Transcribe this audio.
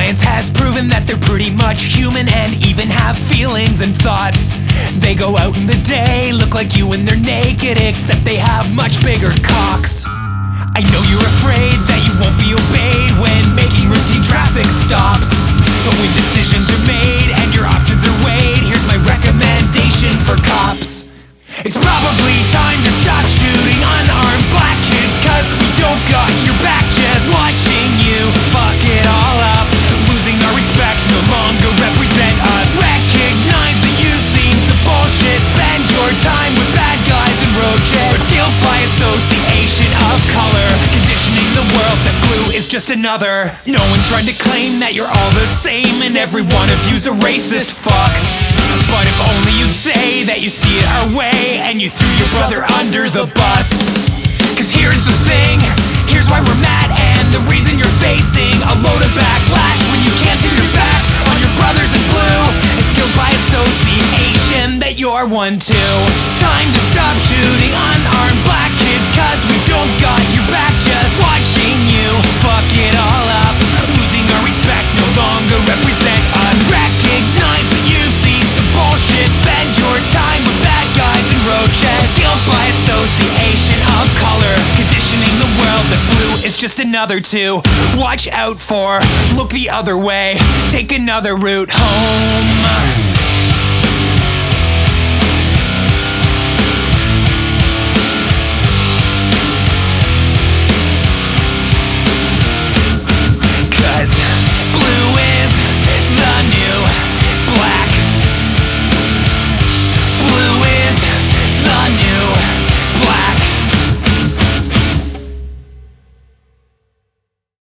Science has proven that they're pretty much human and even have feelings and thoughts. They go out in the day, look like you and they're naked, except they have much bigger cocks. I know you're afraid that you won't be obeyed when making routine traffic stops. But when decisions are made and your options are weighed, here's my recommendation for cops. It's probably time to stop shooting unarmed black kids, cause we don't got your back just watching you fuck it all up. Losing our respect no longer represent us. Recognize that you've seen some bullshit. Spend your time with bad guys and roaches, or guilt by association of color, conditioning the world that blue is just another. No one's trying to claim that you're all the same and every one of you's a racist fuck. But if only you'd say that you see it our way and you threw your brother under the bus. Cause here's the thing, here's why we're mad, and the reason you're facing a load of backlash when you can't turn your back on your brothers in blue. It's guilt by association that you're one too. Time to stop shooting unarmed black kids, cause we don't got your back just watching you fuck it all up. Losing our respect no longer represent us. Recognize that you've seen some bullshit. Spend your time with bad guys and roaches. Guilt by association of color, conditioning the world that blue is just another to watch out for. Look the other way, take another route home.